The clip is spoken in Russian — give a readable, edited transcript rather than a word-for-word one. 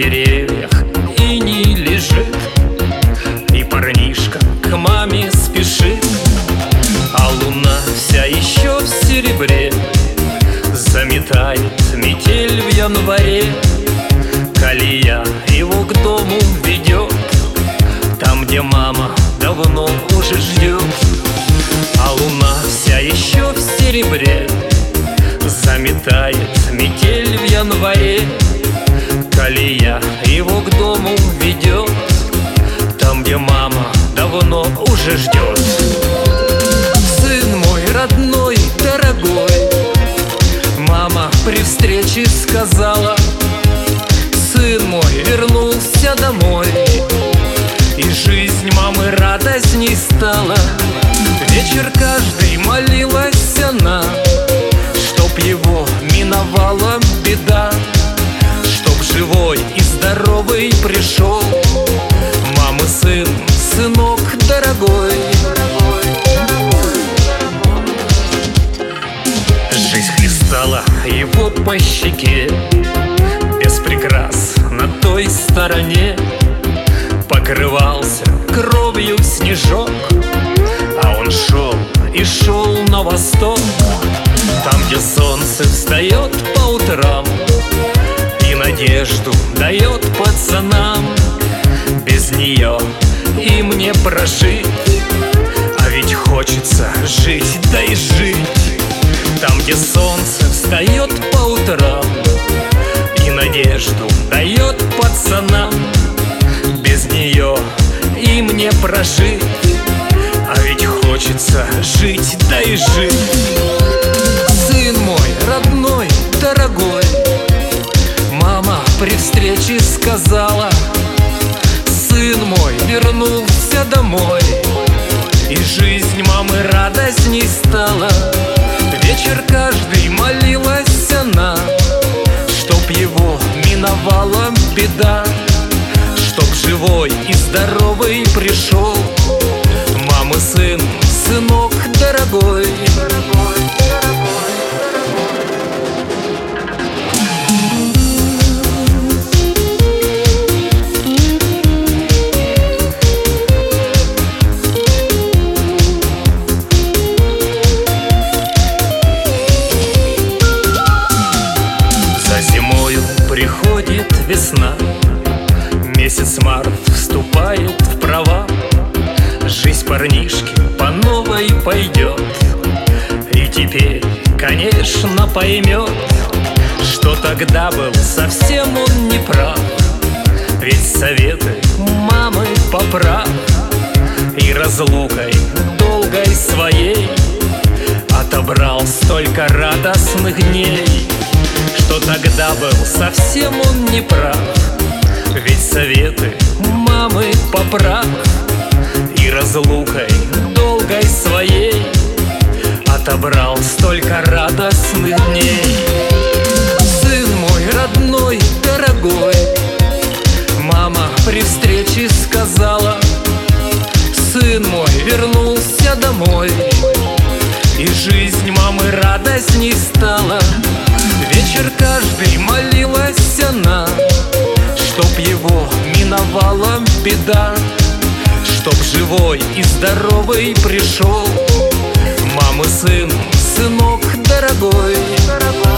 деревьях иней лежит, и парнишка к маме спешит, а луна вся еще в серебре заметает метель в январе. Колея его к дому ведет, там, где мама давно уже ждет, а луна вся еще в серебре заметает метель в январе. Колея его к дому ведет, там, где мама давно уже ждет. Сын мой родной, дорогой, мама при встрече сказала: сын мой вернулся домой. И жизнь мамы радостней стала. Вечер каждый молилась она, чтоб его миновала беда, чтоб живой и здоровый пришел мамы сын, сынок дорогой. Жизнь хлестала его по щеке, без прикрас на той стороне покрывался кровью снежок, а он шел и шел на восток, там, где солнце встает по утрам и надежду дает пацанам. Без нее им не прожить, а ведь хочется жить, да и жить. Там, где солнце встает по утрам и надежду дает пацанам. Без нее им не прожить, а ведь хочется жить, да и жить. Сын мой родной, дорогой, мама при встрече сказала: сын мой вернулся домой. И жизнь мамы радостней стала. Вечер каждый молилась она, чтоб его миновала беда, чтоб живой и здоровый пришел мамы сын, сынок дорогой. За зимою приходит весна, месяц март вступает в права. Жизнь парнишки по новой пойдет, и теперь, конечно, поймет, что тогда был совсем он не прав. Ведь советы мамы поправ и разлукой долгой своей отобрал столько радостных дней, что тогда был совсем он не прав. Ведь советы мамы поправ и разлукой долгой своей отобрал столько радостных дней. Сын мой родной, дорогой, мама при встрече сказала: сын мой вернулся домой. И жизнь мамы радостней стала. Вечер каждый молилась она, чтоб его миновала беда, чтоб живой и здоровый пришел мамы сын, сынок дорогой.